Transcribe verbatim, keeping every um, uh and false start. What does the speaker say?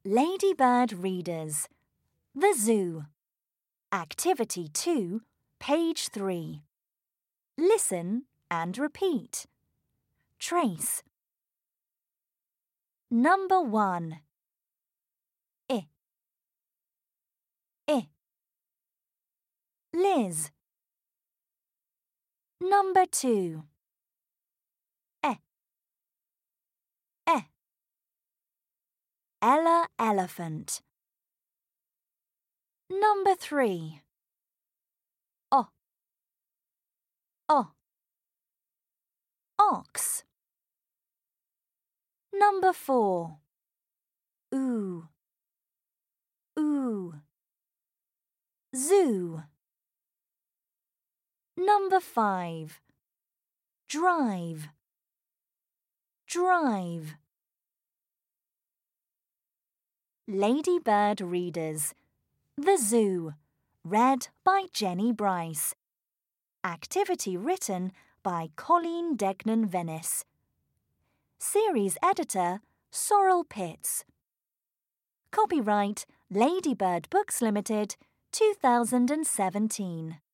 Ladybird Readers, The Zoo. Activity two, page three. Listen and repeat. Trace. Number one. I. I. Liz. Number two. E. E. Ella Elephant. Number three. O. O. Ox. Number four. Oo. Oo. Zoo. Number five. Drive. Drive. Ladybird Readers, The Zoo, read by Jenny Bryce. Activity written by Colleen Degnan-Venice. Series editor, Sorrel Pitts. Copyright Ladybird Books Limited, two thousand seventeen.